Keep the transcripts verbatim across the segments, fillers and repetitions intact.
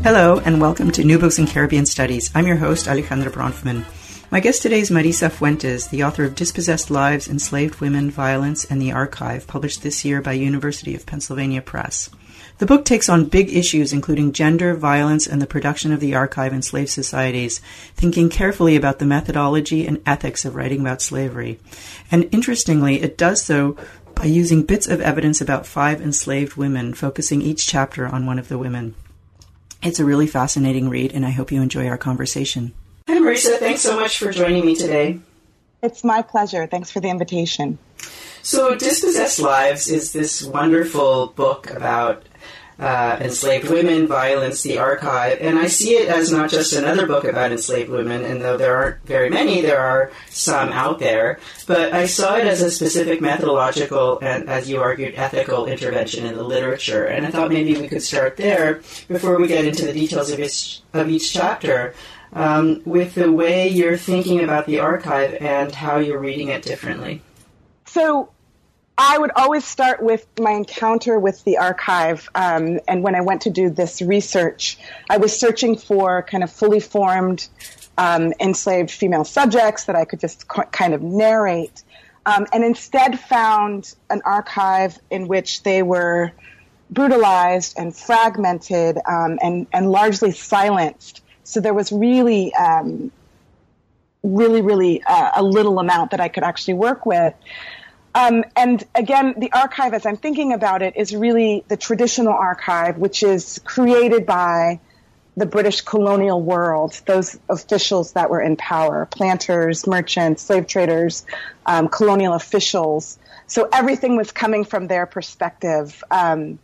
Hello, and welcome to New Books in Caribbean Studies. I'm your host, Alejandra Bronfman. My guest today is Marisa Fuentes, the author of Dispossessed Lives, Enslaved Women, Violence, and the Archive, published this year by University of Pennsylvania Press. The book takes on big issues including gender, violence, and the production of the archive in slave societies, thinking carefully about the methodology and ethics of writing about slavery. And interestingly, it does so by using bits of evidence about five enslaved women, focusing each chapter on one of the women. It's a really fascinating read, and I hope you enjoy our conversation. Hi, Marisa. Thanks so much for joining me today. It's my pleasure. Thanks for the invitation. So, Dispossessed Lives is this wonderful book about uh, enslaved women, violence, the archive, and I see it as not just another book about enslaved women, and though there aren't very many, there are some out there, but I saw it as a specific methodological and, as you argued, ethical intervention in the literature, and I thought maybe we could start there before we get into the details of each, of each chapter, um, with the way you're thinking about the archive and how you're reading it differently. So, I would always start with my encounter with the archive, um, and when I went to do this research, I was searching for kind of fully formed um, enslaved female subjects that I could just co- kind of narrate, um, and instead found an archive in which they were brutalized and fragmented um, and, and largely silenced. So there was really, um, really, really uh, a little amount that I could actually work with. Um, and again, the archive, as I'm thinking about it, is really the traditional archive, which is created by the British colonial world, those officials that were in power, planters, merchants, slave traders, um, colonial officials. So everything was coming from their perspective. Um,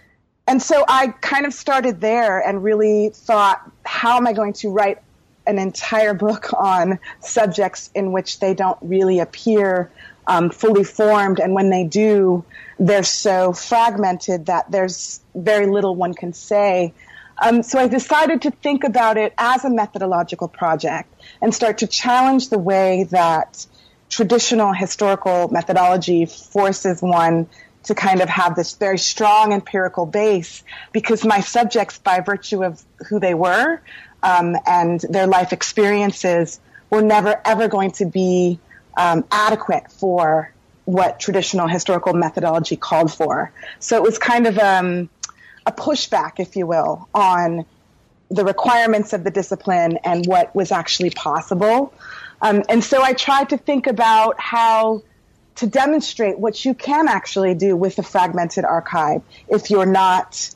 and so I kind of started there and really thought, how am I going to write an entire book on subjects in which they don't really appear Um, fully formed, and when they do, they're so fragmented that there's very little one can say. Um, so I decided to think about it as a methodological project and start to challenge the way that traditional historical methodology forces one to kind of have this very strong empirical base, because my subjects, by virtue of who they were um, and their life experiences, were never ever going to be Um, adequate for what traditional historical methodology called for. So it was kind of um, a pushback, if you will, on the requirements of the discipline and what was actually possible. Um, and so I tried to think about how to demonstrate what you can actually do with a fragmented archive if you're not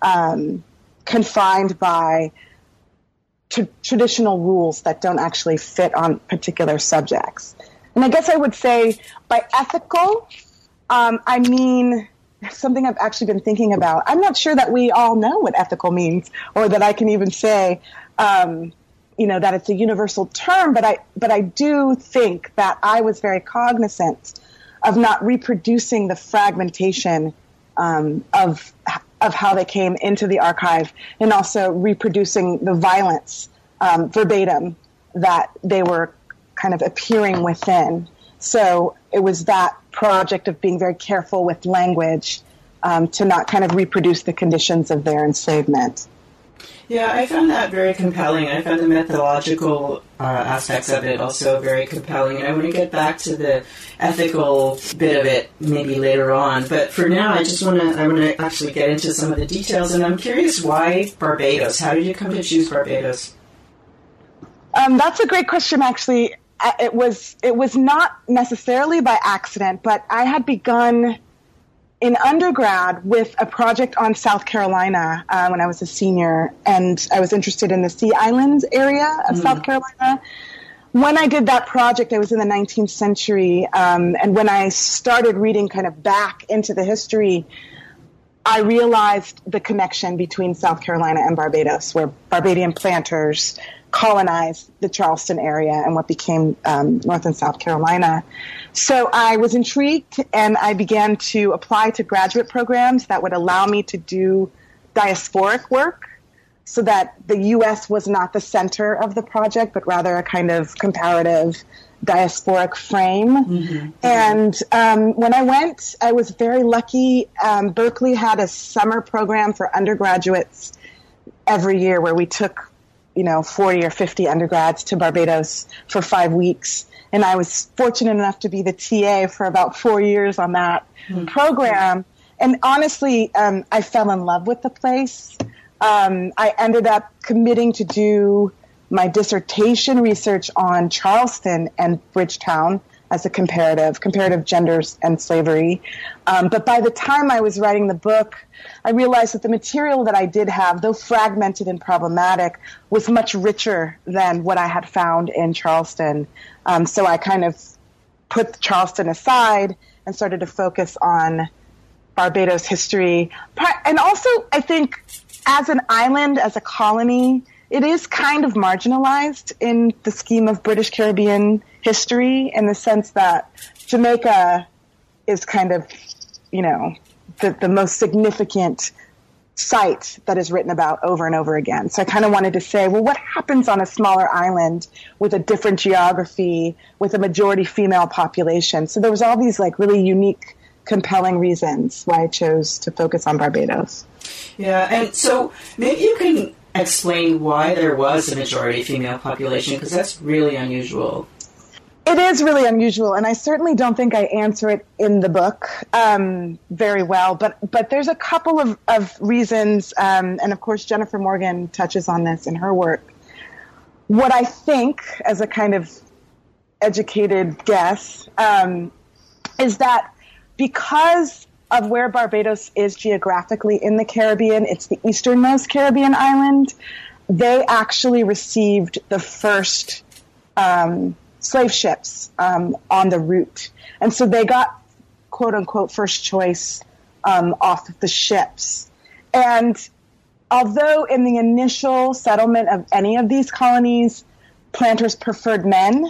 um, confined by t- traditional rules that don't actually fit on particular subjects. And I guess I would say by ethical, um, I mean something I've actually been thinking about. I'm not sure that we all know what ethical means, or that I can even say, um, you know, that it's a universal term. But I, but I do think that I was very cognizant of not reproducing the fragmentation um, of of how they came into the archive, and also reproducing the violence um, verbatim that they were kind of appearing within. So it was that project of being very careful with language um, to not kind of reproduce the conditions of their enslavement. Yeah, I found that very compelling. I found the methodological uh, aspects of it also very compelling. And I want to get back to the ethical bit of it maybe later on. But for now, I just want to I want to actually get into some of the details. And I'm curious, why Barbados? How did you come to choose Barbados? Um, that's a great question, actually. It was it was not necessarily by accident, but I had begun in undergrad with a project on South Carolina uh, when I was a senior, and I was interested in the Sea Islands area of mm. South Carolina. When I did that project, I was in the nineteenth century, um, and when I started reading kind of back into the history, I realized the connection between South Carolina and Barbados, where Barbadian planters colonized the Charleston area and what became um, North and South Carolina. So I was intrigued, and I began to apply to graduate programs that would allow me to do diasporic work, so that the U S was not the center of the project, but rather a kind of comparative diasporic frame. Mm-hmm. And um, when I went, I was very lucky. Um, Berkeley had a summer program for undergraduates every year where we took, you know, forty or fifty undergrads to Barbados for five weeks. And I was fortunate enough to be the T A for about four years on that mm-hmm. program. And honestly, um, I fell in love with the place. Um, I ended up committing to do my dissertation research on Charleston and Bridgetown as a comparative, comparative genders and slavery. Um, but by the time I was writing the book, I realized that the material that I did have, though fragmented and problematic, was much richer than what I had found in Charleston. Um, so I kind of put Charleston aside and started to focus on Barbados history. And also, I think, as an island, as a colony, it is kind of marginalized in the scheme of British Caribbean history, in the sense that Jamaica is kind of, you know, the, the most significant site that is written about over and over again. So I kind of wanted to say, well, what happens on a smaller island with a different geography, with a majority female population? So there was all these like really unique, compelling reasons why I chose to focus on Barbados. Yeah, and so maybe you can explain why there was a majority female population, because that's really unusual. It is really unusual, and I certainly don't think I answer it in the book um, very well, but but there's a couple of, of reasons, um, and of course Jennifer Morgan touches on this in her work. What I think, as a kind of educated guess, um, is that because of where Barbados is geographically in the Caribbean, it's the easternmost Caribbean island, they actually received the first um, slave ships um, on the route. And so they got, quote unquote, first choice um, off of the ships. And although in the initial settlement of any of these colonies, planters preferred men,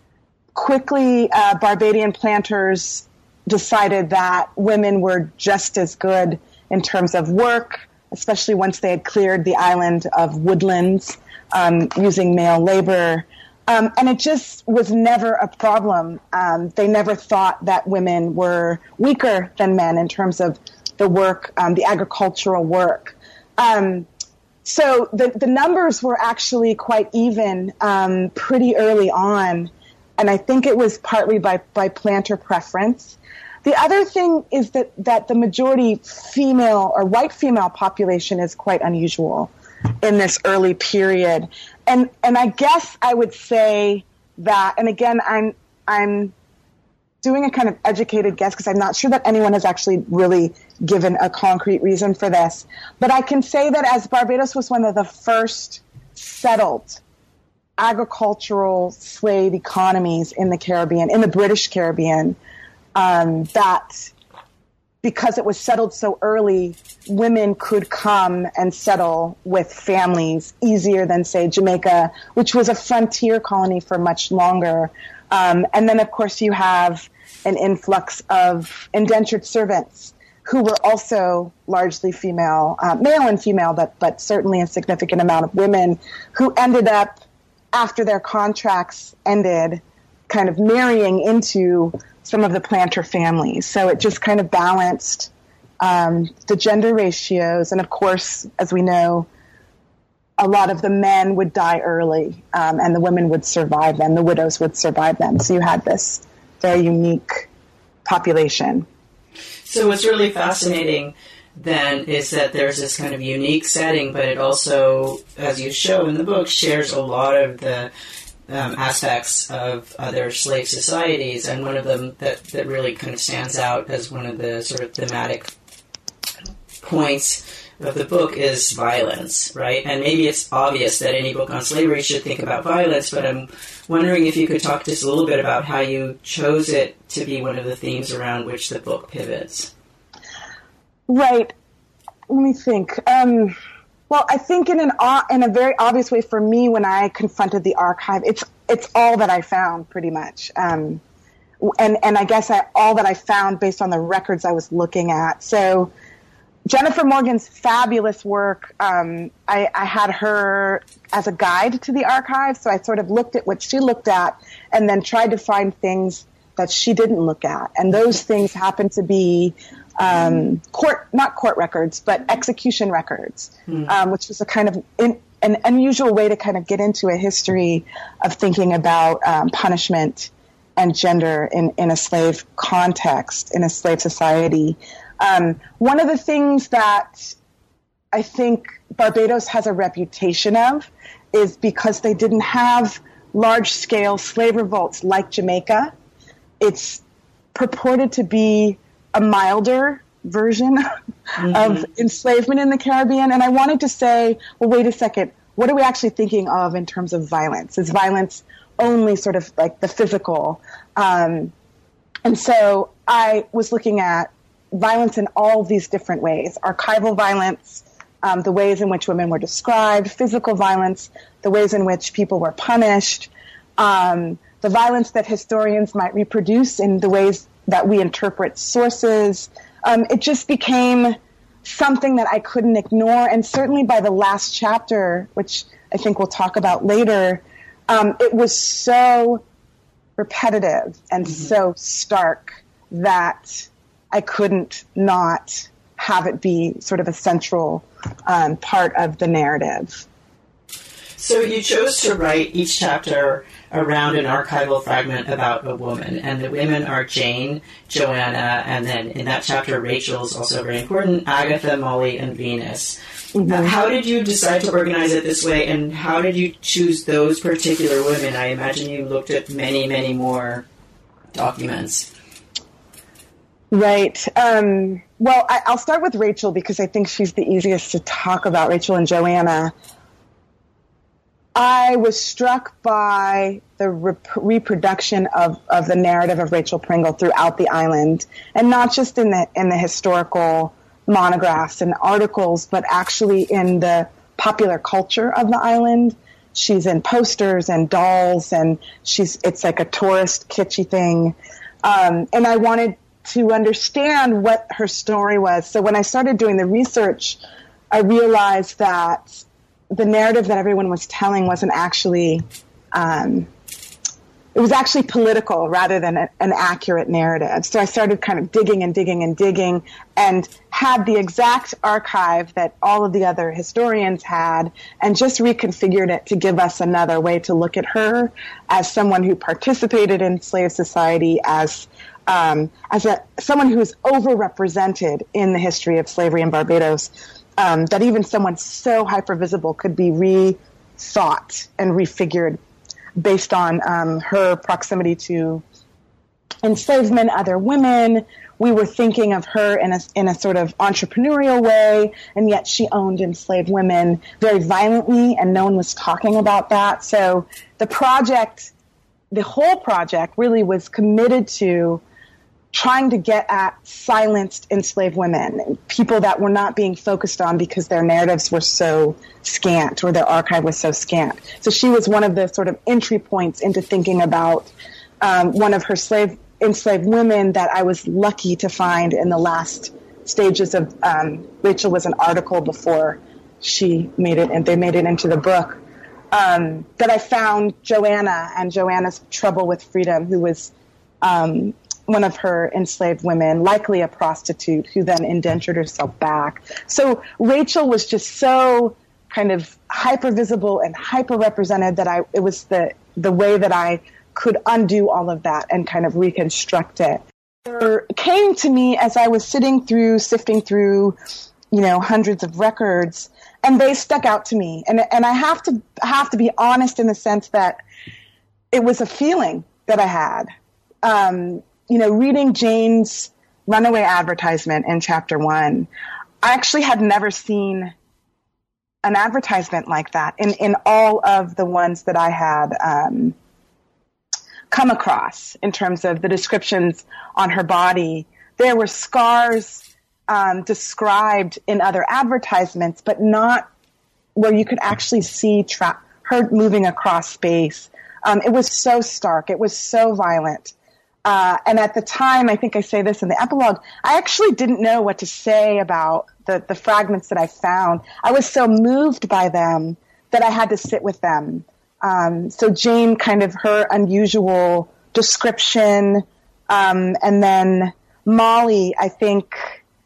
quickly uh, Barbadian planters decided that women were just as good in terms of work, especially once they had cleared the island of woodlands um, using male labor. Um, and it just was never a problem. Um, they never thought that women were weaker than men in terms of the work, um, the agricultural work. Um, so the, the numbers were actually quite even um, pretty early on. And I think it was partly by, by planter preference. The other thing is that, that the majority female or white female population is quite unusual in this early period. And and I guess I would say that, and again, I'm I'm doing a kind of educated guess because I'm not sure that anyone has actually really given a concrete reason for this. But I can say that as Barbados was one of the first settled agricultural slave economies in the Caribbean, in the British Caribbean, um, that because it was settled so early, women could come and settle with families easier than, say, Jamaica, which was a frontier colony for much longer. Um, and then, of course, you have an influx of indentured servants who were also largely female, uh, male and female, but, but certainly a significant amount of women who ended up, after their contracts ended, kind of marrying into some of the planter families. So it just kind of balanced um, the gender ratios. And of course, as we know, a lot of the men would die early um, and the women would survive them. The widows would survive them. So you had this very unique population. So what's really fascinating then is that there's this kind of unique setting, but it also, as you show in the book, shares a lot of the Um, aspects of other slave societies, and one of them that, that really kind of stands out as one of the sort of thematic points of the book is violence, right? And maybe it's obvious that any book on slavery should think about violence, but I'm wondering if you could talk just a little bit about how you chose it to be one of the themes around which the book pivots. Right. Let me think. Um... Well, I think in an in a very obvious way for me, when I confronted the archive, it's it's all that I found pretty much, um, and and I guess I, all that I found based on the records I was looking at. So Jennifer Morgan's fabulous work, um, I, I had her as a guide to the archive, so I sort of looked at what she looked at and then tried to find things that she didn't look at, and those things happened to be um, court, not court records, but execution records, mm. um, which was a kind of in, an unusual way to kind of get into a history of thinking about um, punishment and gender in, in a slave context, in a slave society. Um, one of the things that I think Barbados has a reputation of is because they didn't have large-scale slave revolts like Jamaica. It's purported to be a milder version mm-hmm. of enslavement in the Caribbean. And I wanted to say, well, wait a second, what are we actually thinking of in terms of violence? Is violence only sort of like the physical? Um, and so I was looking at violence in all these different ways: archival violence, um, the ways in which women were described, physical violence, the ways in which people were punished, um, the violence that historians might reproduce in the ways that we interpret sources. Um, it just became something that I couldn't ignore. And certainly by the last chapter, which I think we'll talk about later, um, it was so repetitive and mm-hmm. so stark that I couldn't not have it be sort of a central um, part of the narrative. So you chose to write each chapter around an archival fragment about a woman, and the women are Jane, Joanna, and then in that chapter, Rachel is also very important, Agatha, Molly, and Venus. Mm-hmm. Uh, how did you decide to organize it this way, and how did you choose those particular women? I imagine you looked at many, many more documents. Right. Um, well, I, I'll start with Rachel because I think she's the easiest to talk about, Rachel and Joanna. I was struck by the rep- reproduction of, of the narrative of Rachel Pringle throughout the island, and not just in the in the historical monographs and articles, but actually in the popular culture of the island. She's in posters and dolls, and she's it's like a tourist kitschy thing. Um, and I wanted to understand what her story was. So when I started doing the research, I realized that the narrative that everyone was telling wasn't actually, um, it was actually political rather than a, an accurate narrative. So I started kind of digging and digging and digging and had the exact archive that all of the other historians had and just reconfigured it to give us another way to look at her as someone who participated in slave society, as um, as a someone who's overrepresented in the history of slavery in Barbados. Um, that even someone so hypervisible could be rethought and refigured based on um, her proximity to enslavement, other women. We were thinking of her in a, in a sort of entrepreneurial way, and yet she owned enslaved women very violently, and no one was talking about that. So the project, the whole project really was committed to trying to get at silenced enslaved women, people that were not being focused on because their narratives were so scant or their archive was so scant. So she was one of the sort of entry points into thinking about um, one of her slave enslaved women that I was lucky to find in the last stages of um, Rachel was an article before she made it, and they made it into the book. Um, that I found Joanna and Joanna's Trouble with Freedom, who was um, one of her enslaved women, likely a prostitute, who then indentured herself back. So Rachel was just so kind of hyper visible and hyper represented that I it was the the way that I could undo all of that and kind of reconstruct it. It came to me as I was sitting through, sifting through, you know, hundreds of records, and they stuck out to me. And and I have to have to be honest in the sense that it was a feeling that I had. Um, You know, reading Jane's runaway advertisement in chapter one, I actually had never seen an advertisement like that in, in all of the ones that I had um, come across in terms of the descriptions on her body. There were scars um, described in other advertisements, but not where you could actually see tra- her moving across space. Um, it was so stark. It was so violent. Uh, and at the time, I think I say this in the epilogue, I actually didn't know what to say about the, the fragments that I found. I was so moved by them that I had to sit with them. Um, so Jane, kind of her unusual description, um, and then Molly, I think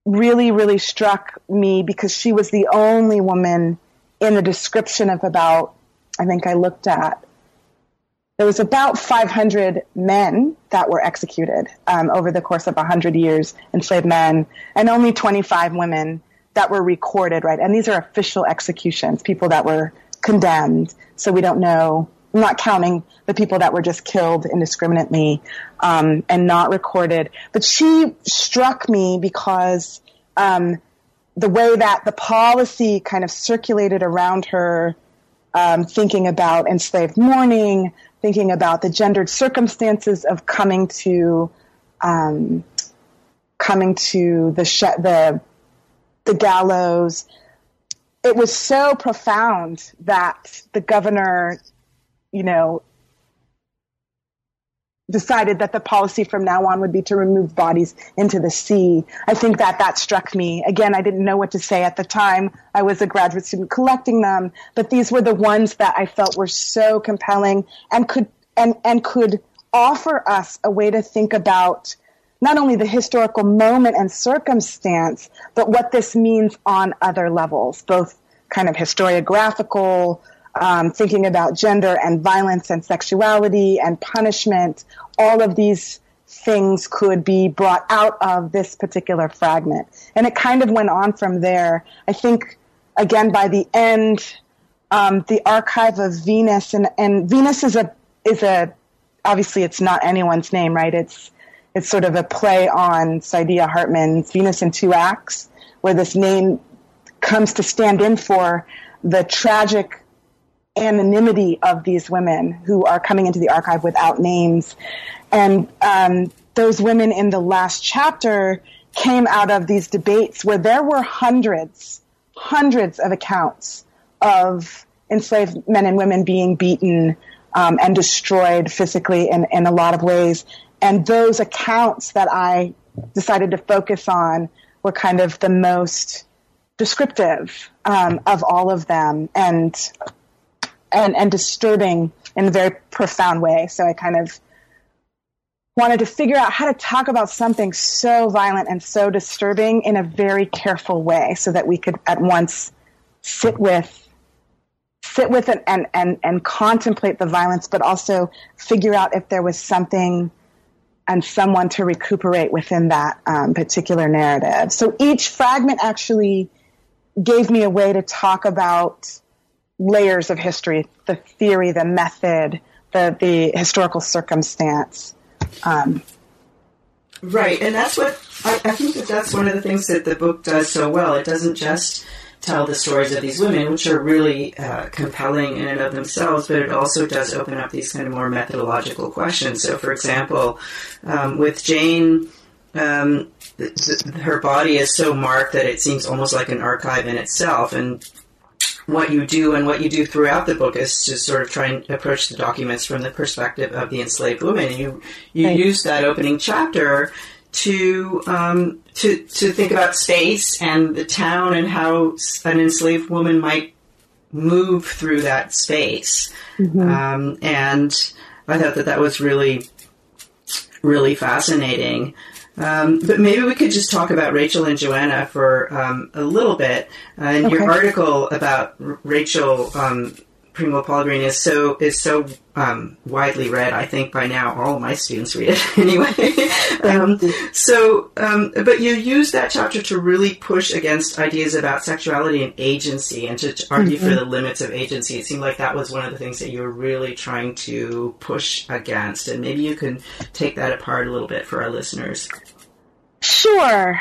really, really struck me because she was the only woman in the description of about, I think I looked at, there was about five hundred men that were executed um, over the course of one hundred years, enslaved men, and only twenty-five women that were recorded, right? And these are official executions, people that were condemned. So we don't know, I'm not counting the people that were just killed indiscriminately um, and not recorded. But she struck me because um, the way that the policy kind of circulated around her, um, thinking about enslaved mourning, thinking about the gendered circumstances of coming to um, coming to the sh- the the gallows. It was so profound that the governor, you know, decided that the policy from now on would be to remove bodies into the sea. I think that that struck me. Again, I didn't know what to say at the time. I was a graduate student collecting them, but these were the ones that I felt were so compelling and could and and could offer us a way to think about not only the historical moment and circumstance, but what this means on other levels, both kind of historiographical, Um, thinking about gender and violence and sexuality and punishment. All of these things could be brought out of this particular fragment. And it kind of went on from there. I think, again, by the end, um, the archive of Venus, and, and Venus is a, is a, obviously it's not anyone's name, right? It's, it's sort of a play on Saidiya Hartman's Venus in Two Acts, where this name comes to stand in for the tragic anonymity of these women who are coming into the archive without names. And um, those women in the last chapter came out of these debates where there were hundreds, hundreds of accounts of enslaved men and women being beaten um, and destroyed physically in, in a lot of ways. And those accounts that I decided to focus on were kind of the most descriptive um, of all of them. And And, and disturbing in a very profound way. So I kind of wanted to figure out how to talk about something so violent and so disturbing in a very careful way so that we could at once sit with sit with it and, and, and contemplate the violence, but also figure out if there was something and someone to recuperate within that um, particular narrative. So each fragment actually gave me a way to talk about layers of history, the theory, the method, the, the historical circumstance. Um, right. And that's what, I, I think that that's one of the things that the book does so well. It doesn't just tell the stories of these women, which are really uh, compelling in and of themselves, but it also does open up these kind of more methodological questions. So, for example, um, with Jane, um, th- th- her body is so marked that it seems almost like an archive in itself. And what you do and what you do throughout the book is to sort of try and approach the documents from the perspective of the enslaved woman. And you you right. use that opening chapter to um, to to think about space and the town and how an enslaved woman might move through that space. Mm-hmm. Um, and I thought that that was really, really fascinating. Um, but maybe we could just talk about Rachel and Joanna for um, a little bit. Uh, and okay. Your article about R- Rachel um, Primo Pellegrini is so is so um, widely read. I think by now all of my students read it anyway. um, so, um, but you use that chapter to really push against ideas about sexuality and agency, and to, to argue mm-hmm. for the limits of agency. It seemed like that was one of the things that you were really trying to push against. And maybe you can take that apart a little bit for our listeners. Sure.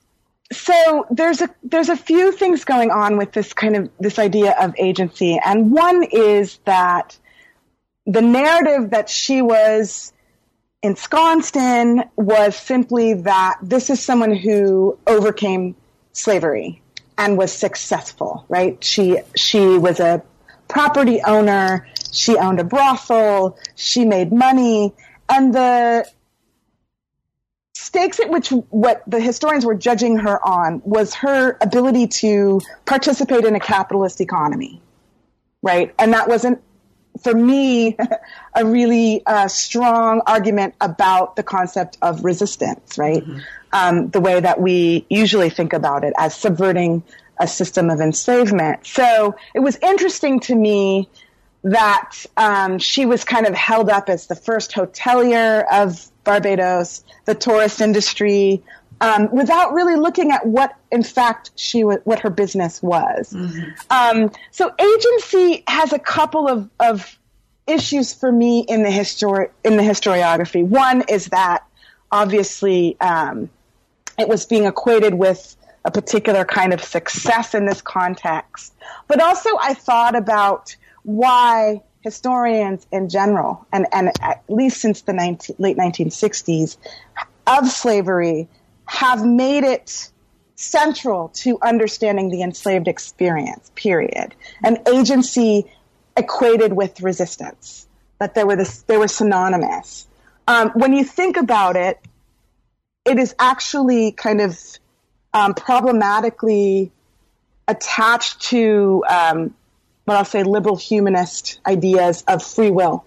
So there's a there's a few things going on with this kind of this idea of agency, and one is that the narrative that she was ensconced in was simply that this is someone who overcame slavery and was successful, right? She she was a property owner, she owned a brothel, she made money, and the stakes at which what the historians were judging her on was her ability to participate in a capitalist economy, right? And that wasn't for me, a really uh, strong argument about the concept of resistance, right? Mm-hmm. Um, the way that we usually think about it as subverting a system of enslavement. So it was interesting to me that um, she was kind of held up as the first hotelier of Barbados, the tourist industry, um, without really looking at what, in fact, she was, what her business was. Mm-hmm. Um, so agency has a couple of, of issues for me in the histori- in the historiography. One is that obviously um, it was being equated with a particular kind of success in this context, but also I thought about why historians in general, and, and at least since the nineteen, late nineteen sixties, of slavery, have made it central to understanding the enslaved experience, period. And agency equated with resistance, that they were, this, they were synonymous. Um, when you think about it, it is actually kind of um, problematically attached to um, what I'll say liberal humanist ideas of free will.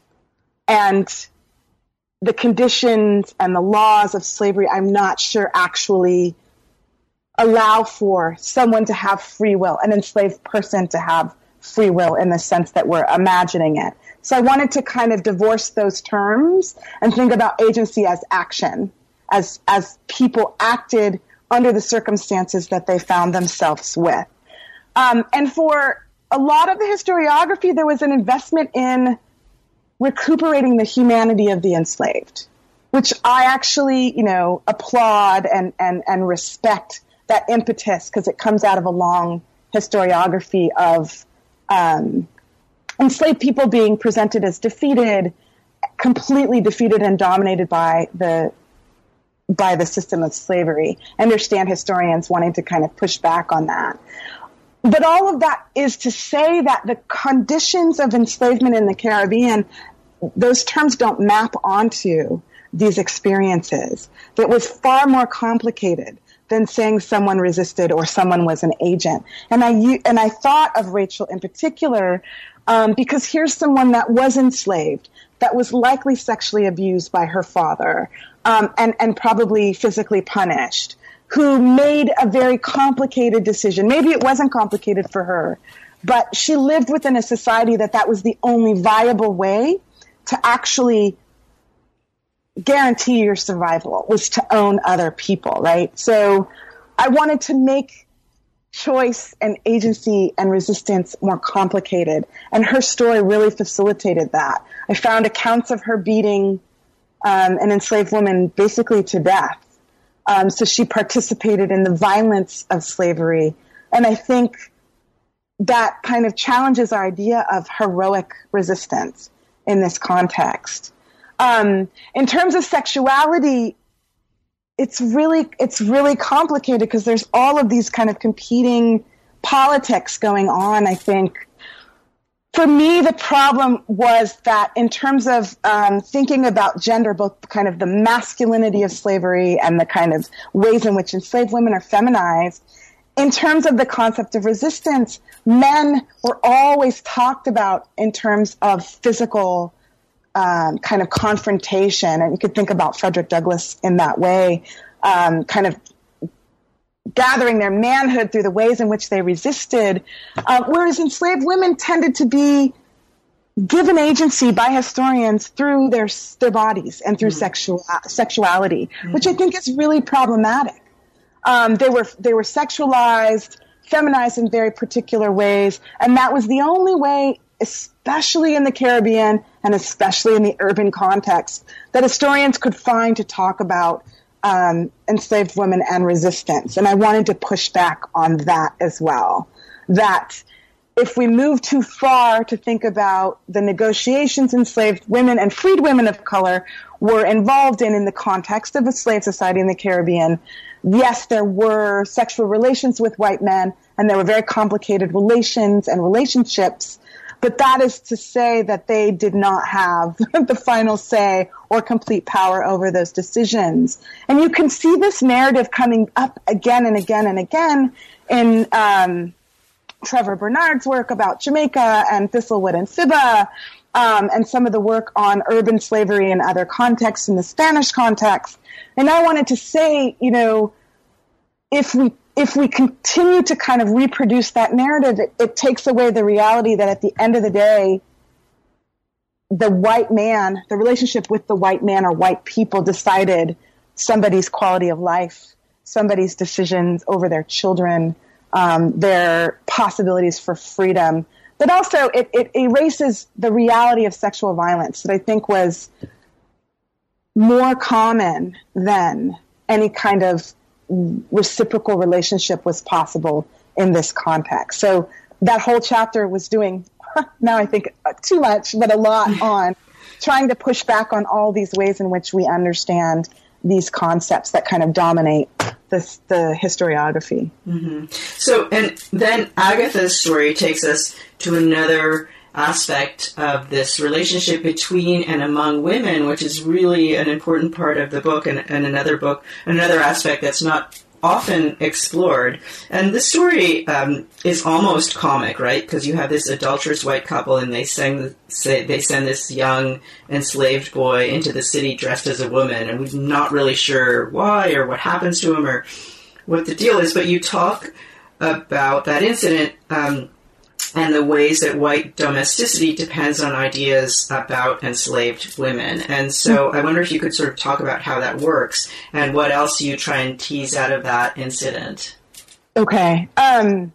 And the conditions and the laws of slavery, I'm not sure actually allow for someone to have free will, an enslaved person to have free will in the sense that we're imagining it. So I wanted to kind of divorce those terms and think about agency as action, as, as people acted under the circumstances that they found themselves with. Um, and for a lot of the historiography, there was an investment in recuperating the humanity of the enslaved, which I actually, you know, applaud and, and, and respect that impetus because it comes out of a long historiography of um, enslaved people being presented as defeated, completely defeated and dominated by the by the system of slavery. I understand historians wanting to kind of push back on that. But all of that is to say that the conditions of enslavement in the Caribbean, those terms don't map onto these experiences. It was far more complicated than saying someone resisted or someone was an agent. And I and I thought of Rachel in particular um, because here's someone that was enslaved, that was likely sexually abused by her father, um, and, and probably physically punished, who made a very complicated decision. Maybe it wasn't complicated for her, but she lived within a society that that was the only viable way to actually guarantee your survival, was to own other people, right? So I wanted to make choice and agency and resistance more complicated, and her story really facilitated that. I found accounts of her beating um, an enslaved woman basically to death. Um, so she participated in the violence of slavery. And I think that kind of challenges our idea of heroic resistance in this context. Um, in terms of sexuality, it's really, it's really complicated because there's all of these kind of competing politics going on, I think. For me, the problem was that in terms of um, thinking about gender, both kind of the masculinity of slavery and the kind of ways in which enslaved women are feminized, in terms of the concept of resistance, men were always talked about in terms of physical um, kind of confrontation. And you could think about Frederick Douglass in that way, um, kind of gathering their manhood through the ways in which they resisted, uh, whereas enslaved women tended to be given agency by historians through their their bodies and through mm-hmm. sexual sexuality, mm-hmm. which I think is really problematic. Um, they were they were sexualized, feminized in very particular ways, and that was the only way, especially in the Caribbean and especially in the urban context, that historians could find to talk about Um, enslaved women and resistance. And I wanted to push back on that as well. That if we move too far to think about the negotiations enslaved women and freed women of color were involved in in the context of a slave society in the Caribbean, yes, there were sexual relations with white men, and there were very complicated relations and relationships. But that is to say that they did not have the final say or complete power over those decisions. And you can see this narrative coming up again and again and again in um, Trevor Bernard's work about Jamaica and Thistlewood and Fibba, um, and some of the work on urban slavery in other contexts, in the Spanish context. And I wanted to say, you know, if we if we continue to kind of reproduce that narrative, it, it takes away the reality that at the end of the day, the white man, the relationship with the white man or white people decided somebody's quality of life, somebody's decisions over their children, um, their possibilities for freedom. But also it, it erases the reality of sexual violence that I think was more common than any kind of reciprocal relationship was possible in this context. So that whole chapter was doing, now I think too much, but a lot on trying to push back on all these ways in which we understand these concepts that kind of dominate this, the historiography. Mm-hmm. So, and then Agatha's story takes us to another aspect of this relationship between and among women, which is really an important part of the book, and, and another book, another aspect that's not often explored. And the story um, is almost comic, right? Because you have this adulterous white couple, and they send say they send this young enslaved boy into the city dressed as a woman, and we're not really sure why or what happens to him or what the deal is. But you talk about that incident um, and the ways that white domesticity depends on ideas about enslaved women. And so I wonder if you could sort of talk about how that works and what else you try and tease out of that incident. Okay. Um,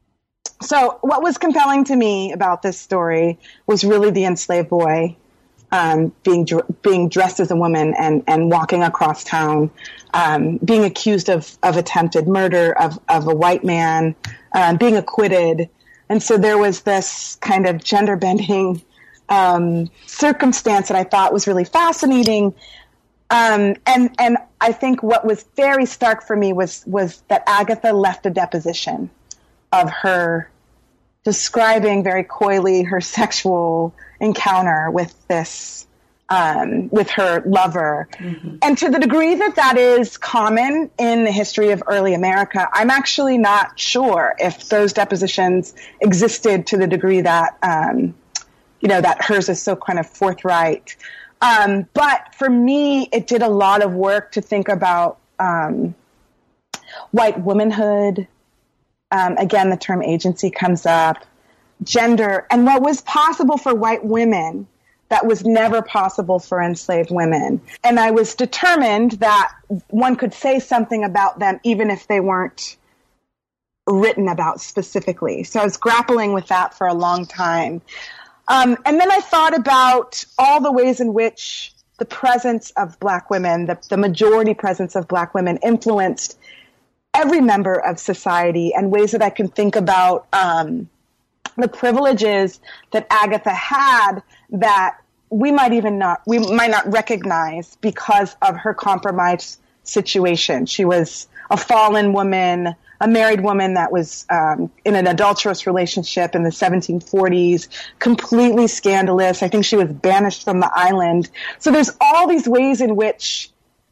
so what was compelling to me about this story was really the enslaved boy um, being dr- being dressed as a woman and, and walking across town, um, being accused of, of attempted murder of, of a white man, uh, being acquitted. And so there was this kind of gender-bending um, circumstance that I thought was really fascinating. Um, and and I think what was very stark for me was was that Agatha left a deposition of her describing very coyly her sexual encounter with this, um, with her lover. Mm-hmm. And to the degree that that is common in the history of early America, I'm actually not sure if those depositions existed to the degree that, um, you know, that hers is so kind of forthright. Um, but for me, it did a lot of work to think about um, white womanhood. Um, again, the term agency comes up, gender, and what was possible for white women that was never possible for enslaved women. And I was determined that one could say something about them even if they weren't written about specifically. So I was grappling with that for a long time. Um, and then I thought about all the ways in which the presence of Black women, the, the majority presence of Black women, influenced every member of society, and ways that I can think about um, the privileges that Agatha had that we might even not, we might not recognize because of her compromised situation. She was a fallen woman, a married woman that was um, in an adulterous relationship in the seventeen forties, completely scandalous. I think she was banished from the island. So there's all these ways in which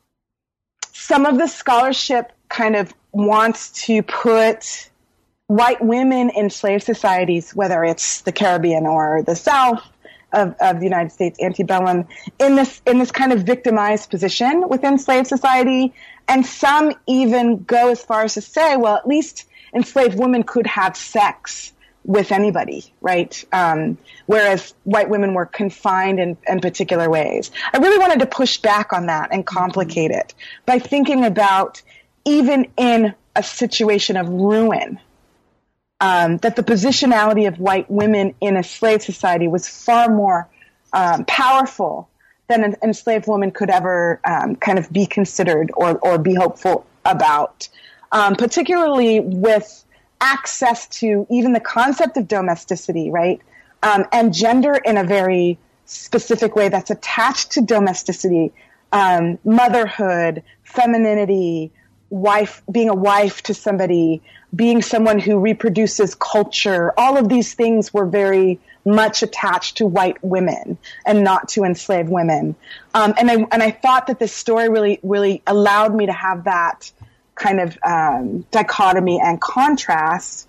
some of the scholarship kind of wants to put white women in slave societies, whether it's the Caribbean or the South of, of the United States antebellum, in this in this kind of victimized position within slave society. And some even go as far as to say, well, at least enslaved women could have sex with anybody, right? Um, whereas white women were confined in, in particular ways. I really wanted to push back on that and complicate it by thinking about, even in a situation of ruin, um, that the positionality of white women in a slave society was far more um, powerful than an enslaved woman could ever um, kind of be considered or, or be hopeful about, um, particularly with access to even the concept of domesticity, right? Um, and gender in a very specific way that's attached to domesticity, um, motherhood, femininity, wife, being a wife to somebody, being someone who reproduces culture. All of these things were very much attached to white women and not to enslaved women. Um, and I and I thought that this story really, really allowed me to have that kind of um, dichotomy and contrast.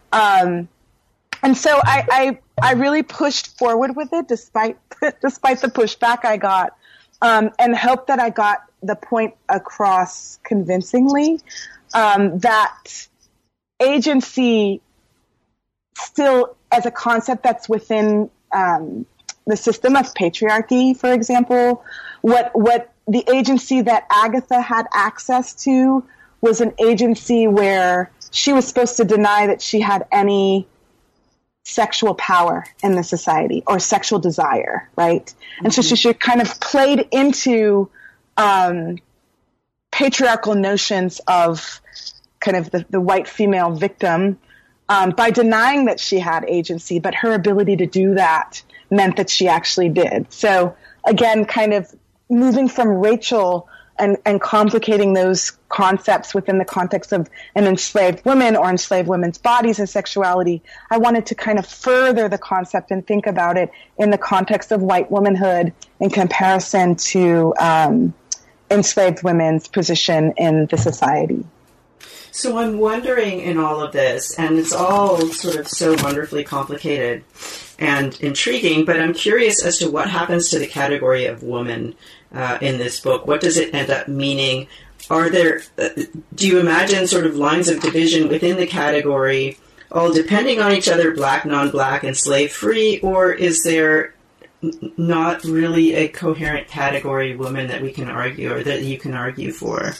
Um, and so I, I, I really pushed forward with it despite, despite the pushback I got, um, and hope that I got the point across convincingly, um, that agency still as a concept that's within, um, the system of patriarchy, for example, what, what the agency that Agatha had access to was an agency where she was supposed to deny that she had any sexual power in the society or sexual desire, right? Mm-hmm. And so she, she kind of played into um, patriarchal notions of kind of the, the white female victim um, by denying that she had agency, but her ability to do that meant that she actually did. So again, kind of moving from Rachel and, and complicating those concepts within the context of an enslaved woman or enslaved women's bodies and sexuality, I wanted to kind of further the concept and think about it in the context of white womanhood in comparison to um, enslaved women's position in the society. So I'm wondering in all of this, and it's all sort of so wonderfully complicated and intriguing, but I'm curious as to what happens to the category of woman uh, in this book. What does it end up meaning? Are there, uh, do you imagine sort of lines of division within the category, all depending on each other, black, non-black, and slave-free, or is there n- not really a coherent category woman that we can argue, or that you can argue for?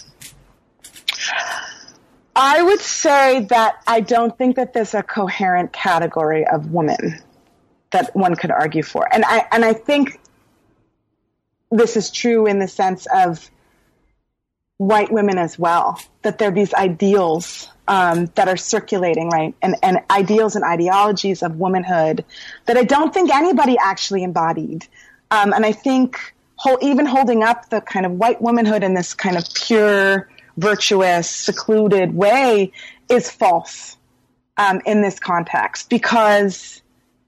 I would say that I don't think that there's a coherent category of woman that one could argue for. And I, and I think this is true in the sense of white women as well, that there are these ideals um, that are circulating, right? And, and ideals and ideologies of womanhood that I don't think anybody actually embodied. Um, and I think whole, even holding up the kind of white womanhood in this kind of pure, virtuous, secluded way is false um, in this context, because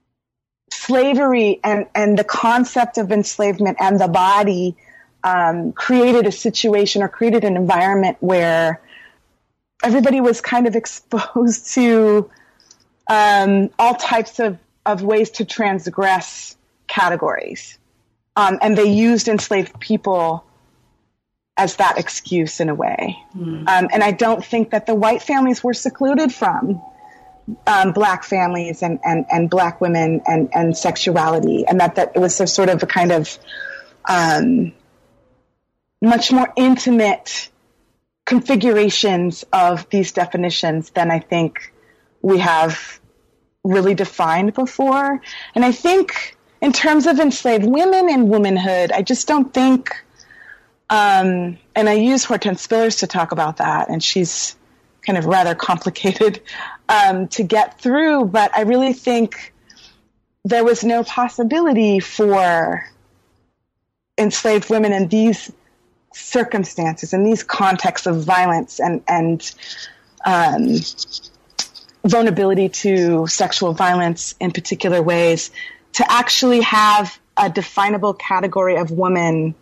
slavery and, and the concept of enslavement and the body um, created a situation or created an environment where everybody was kind of exposed to um, all types of, of ways to transgress categories. Um, and they used enslaved people as that excuse in a way. Mm. Um, and I don't think that the white families were secluded from um, black families and, and, and black women and, and sexuality, and that, that it was a sort of a kind of um, much more intimate configurations of these definitions than I think we have really defined before. And I think in terms of enslaved women and womanhood, I just don't think Um, and I use Hortense Spillers to talk about that, and she's kind of rather complicated um, to get through, but I really think there was no possibility for enslaved women in these circumstances, in these contexts of violence and, and um, vulnerability to sexual violence in particular ways, to actually have a definable category of woman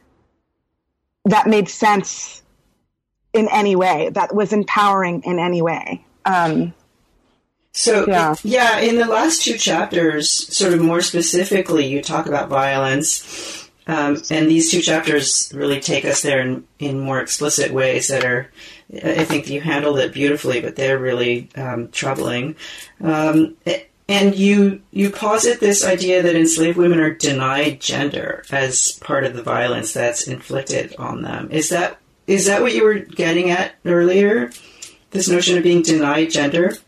that made sense in any way, that was empowering in any way. Um, so, yeah. yeah, in the last two chapters, sort of more specifically, you talk about violence, um, and these two chapters really take us there in, in more explicit ways that are, I think you handled it beautifully, but they're really um, troubling. Um, And you you posit this idea that enslaved women are denied gender as part of the violence that's inflicted on them. Is that is that what you were getting at earlier? This notion of being denied gender?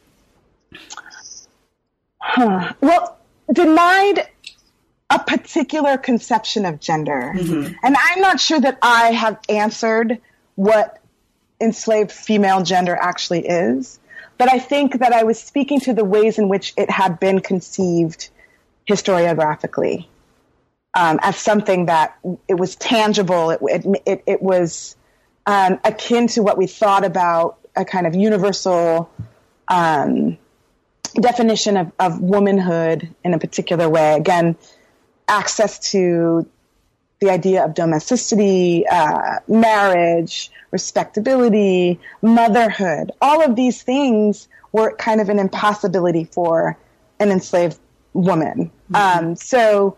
Huh. Well, denied a particular conception of gender. Mm-hmm. And I'm not sure that I have answered what enslaved female gender actually is. But I think that I was speaking to the ways in which it had been conceived historiographically um, as something that it was tangible. It, it, it, it was um, akin to what we thought about a kind of universal um, definition of, of womanhood in a particular way. Again, access to the idea of domesticity, uh, marriage, respectability, motherhood. All of these things were kind of an impossibility for an enslaved woman. Mm-hmm. Um, so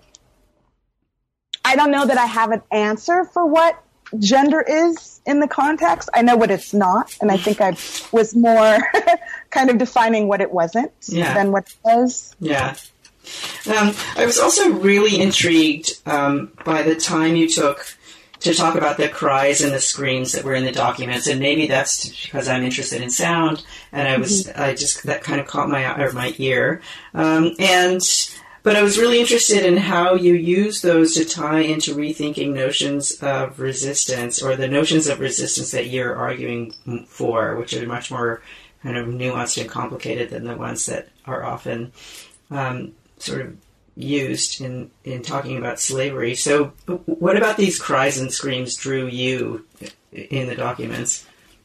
I don't know that I have an answer for what gender is in the context. I know what it's not, and I think I was more kind of defining what it wasn't yeah. than what it was. Yeah. Um, I was also really intrigued um, by the time you took to talk about the cries and the screams that were in the documents, and maybe that's because I'm interested in sound, and I was mm-hmm. I just that kind of caught my or my ear, um, and but I was really interested in how you use those to tie into rethinking notions of resistance, or the notions of resistance that you're arguing for, which are much more kind of nuanced and complicated than the ones that are often um, sort of used in, in talking about slavery. So what about these cries and screams drew you in the documents?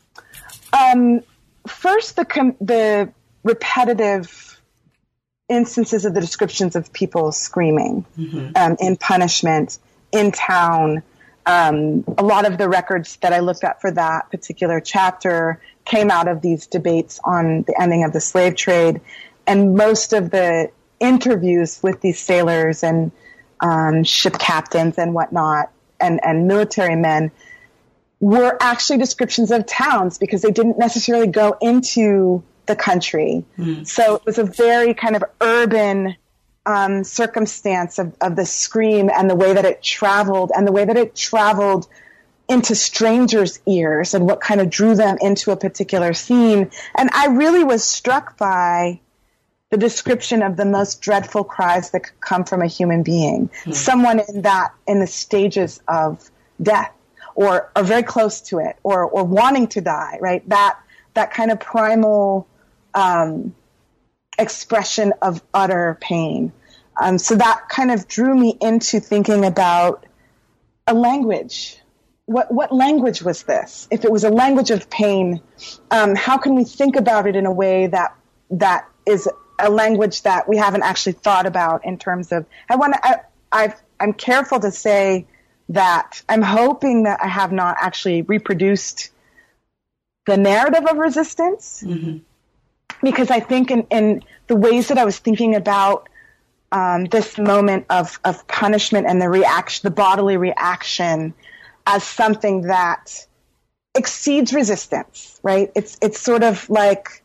Um, first, the com- the repetitive instances of the descriptions of people screaming mm-hmm. um, in punishment, in town. Um, a lot of the records that I looked at for that particular chapter came out of these debates on the ending of the slave trade, and most of the interviews with these sailors and um, ship captains and whatnot and, and military men were actually descriptions of towns because they didn't necessarily go into the country. Mm. So it was a very kind of urban um, circumstance of, of the scream and the way that it traveled and the way that it traveled into strangers' ears and what kind of drew them into a particular scene. And I really was struck by the description of the most dreadful cries that could come from a human being, mm. someone in that, in the stages of death or, or very close to it or, or wanting to die, right? That, that kind of primal, um, expression of utter pain. Um, so that kind of drew me into thinking about a language. What, what language was this? If it was a language of pain, um, how can we think about it in a way that, that is a language that we haven't actually thought about in terms of, I want to, I, I've, I'm careful to say that I'm hoping that I have not actually reproduced the narrative of resistance mm-hmm. because I think in, in the ways that I was thinking about um, this moment of, of punishment and the reaction, the bodily reaction as something that exceeds resistance, right? It's, it's sort of like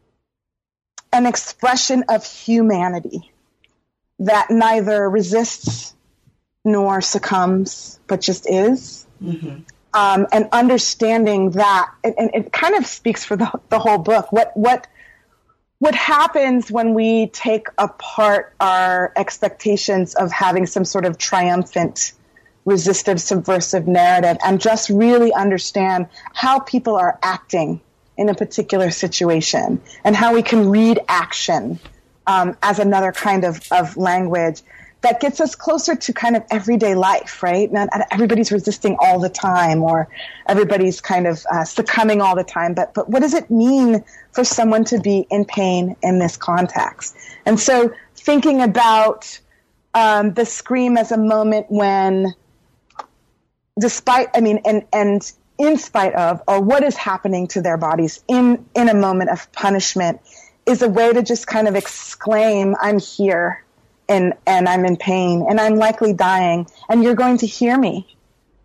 an expression of humanity that neither resists nor succumbs, but just is. Mm-hmm. Um, and understanding that, and, and it kind of speaks for the, the whole book. What what what happens when we take apart our expectations of having some sort of triumphant, resistive, subversive narrative, and just really understand how people are acting in a particular situation, and how we can read action um, as another kind of, of language that gets us closer to kind of everyday life, right? Not everybody's resisting all the time, or everybody's kind of uh, succumbing all the time, but but what does it mean for someone to be in pain in this context? And so thinking about um, the scream as a moment when, despite, I mean, and and in spite of, or what is happening to their bodies in, in a moment of punishment, is a way to just kind of exclaim, I'm here, and, and I'm in pain, and I'm likely dying, and you're going to hear me.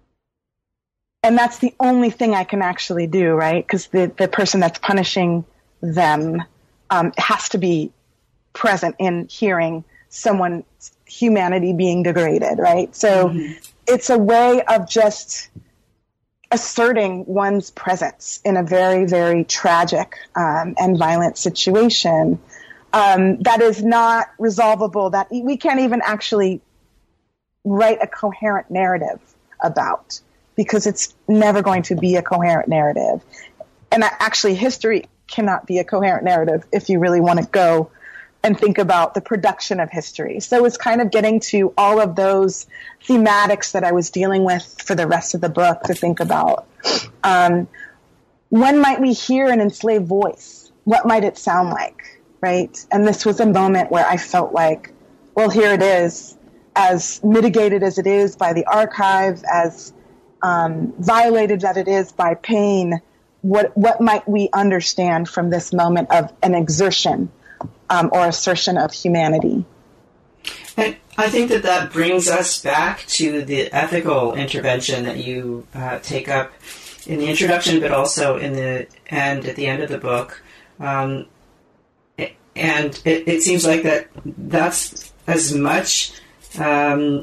And that's the only thing I can actually do, right? Because the, the person that's punishing them um, has to be present in hearing someone's humanity being degraded, right? So mm-hmm. it's a way of just asserting one's presence in a very, very tragic um, and violent situation um, that is not resolvable, that we can't even actually write a coherent narrative about, because it's never going to be a coherent narrative. And actually, history cannot be a coherent narrative if you really want to go and think about the production of history. So it's kind of getting to all of those thematics that I was dealing with for the rest of the book to think about. Um, when might we hear an enslaved voice? What might it sound like, right? And this was a moment where I felt like, well, here it is. as mitigated as it is by the archive, as um, violated that it is by pain, what what might we understand from this moment of an exertion um, or assertion of humanity? And I think that that brings us back to the ethical intervention that you uh, take up in the introduction, but also in the end, at the end of the book. Um, and it, it seems like that that's as much um,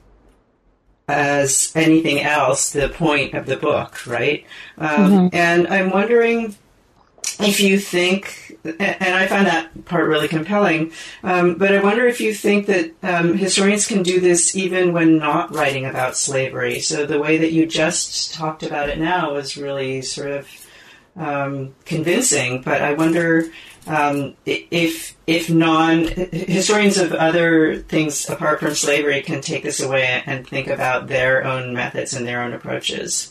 as anything else the point of the book, right? Um, mm-hmm. And I'm wondering if you think, and I find that part really compelling, um, but I wonder if you think that um, historians can do this even when not writing about slavery. So the way that you just talked about it now was really sort of um, convincing, but I wonder um, if if non historians of other things apart from slavery can take this away and think about their own methods and their own approaches.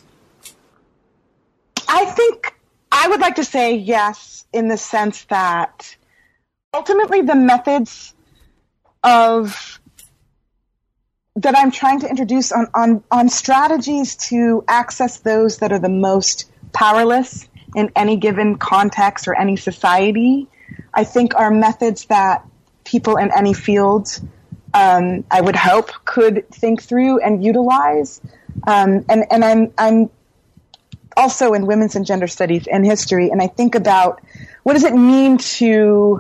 I think I would like to say yes, in the sense that ultimately the methods of that I'm trying to introduce on, on, on strategies to access those that are the most powerless in any given context or any society, I think are methods that people in any field, um, I would hope, could think through and utilize. Um, and, and I'm, I'm also in women's and gender studies and history, and I think about what does it mean to,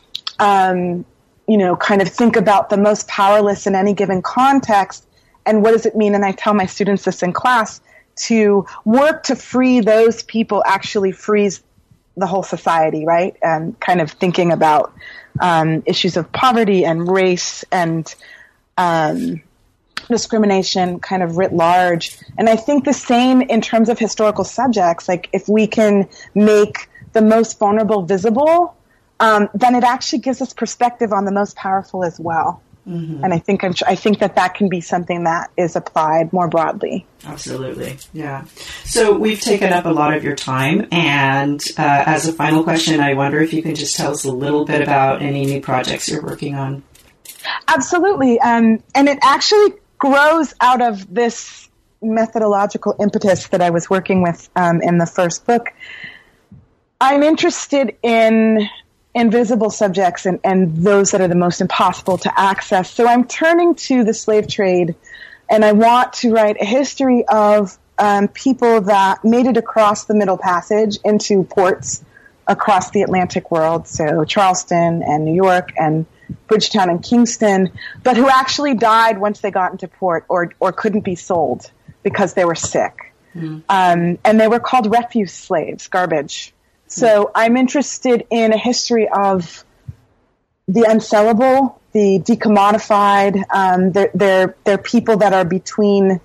um, you know, kind of think about the most powerless in any given context, and what does it mean, and I tell my students this in class, to work to free those people actually frees the whole society, right? And kind of thinking about um, issues of poverty and race and um, discrimination kind of writ large. And I think the same in terms of historical subjects. Like if we can make the most vulnerable visible, um, then it actually gives us perspective on the most powerful as well. Mm-hmm. And I think I'm, I think that that can be something that is applied more broadly. Absolutely, yeah. So we've taken up a lot of your time, and uh, as a final question, I wonder if you can just tell us a little bit about any new projects you're working on. Absolutely, um, and it actually grows out of this methodological impetus that I was working with um, in the first book. I'm interested in invisible subjects and, and those that are the most impossible to access. So I'm turning to the slave trade, and I want to write a history of um, people that made it across the Middle Passage into ports across the Atlantic world, so Charleston and New York and Bridgetown and Kingston, but who actually died once they got into port or, or couldn't be sold because they were sick. Mm. Um, and they were called refuse slaves, garbage. So I'm interested in a history of the unsellable, the decommodified. Um, they're, they're, they're people that are between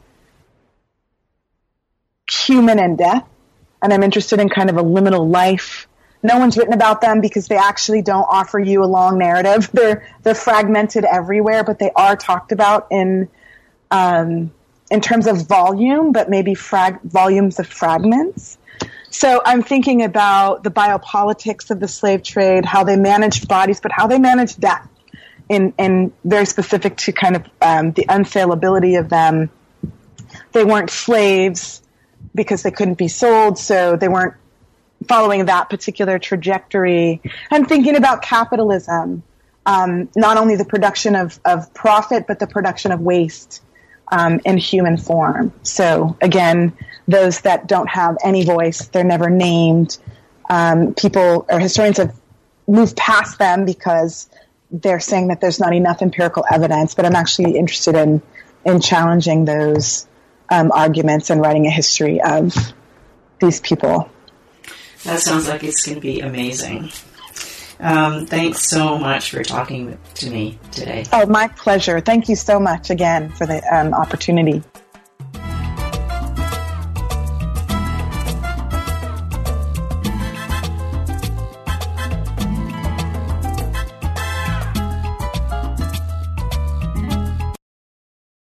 human and death. And I'm interested in kind of a liminal life. No one's written about them because they actually don't offer you a long narrative. They're, they're fragmented everywhere, but they are talked about in, um, in terms of volume, but maybe frag- volumes of fragments. So I'm thinking about the biopolitics of the slave trade, how they managed bodies, but how they managed death, in, in very specific to kind of um, the unsaleability of them. They weren't slaves because they couldn't be sold, so they weren't following that particular trajectory. I'm thinking about capitalism, um, not only the production of, of profit, but the production of waste um, in human form. So again, those that don't have any voice, they're never named. Um, people or historians have moved past them because they're saying that there's not enough empirical evidence, but I'm actually interested in, in challenging those um, arguments and writing a history of these people. That sounds like it's going to be amazing. Um, thanks so much for talking to me today. Oh, my pleasure. Thank you so much again for the um, opportunity.